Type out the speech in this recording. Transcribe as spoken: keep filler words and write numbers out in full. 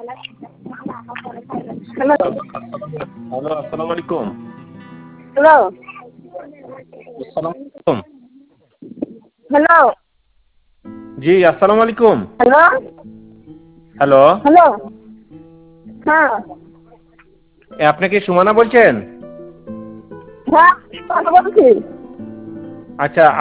Hello hello, আসসালামু আলাইকুম। Hello আসসালামু আলাইকুম। হ্যালো জি, আসসালামু আলাইকুম। হ্যালো হ্যালো, হ্যালো হ্যাঁ এ আপনি কি সুমনা বলছেন? হ্যাঁ কথা বলছি। আচ্ছা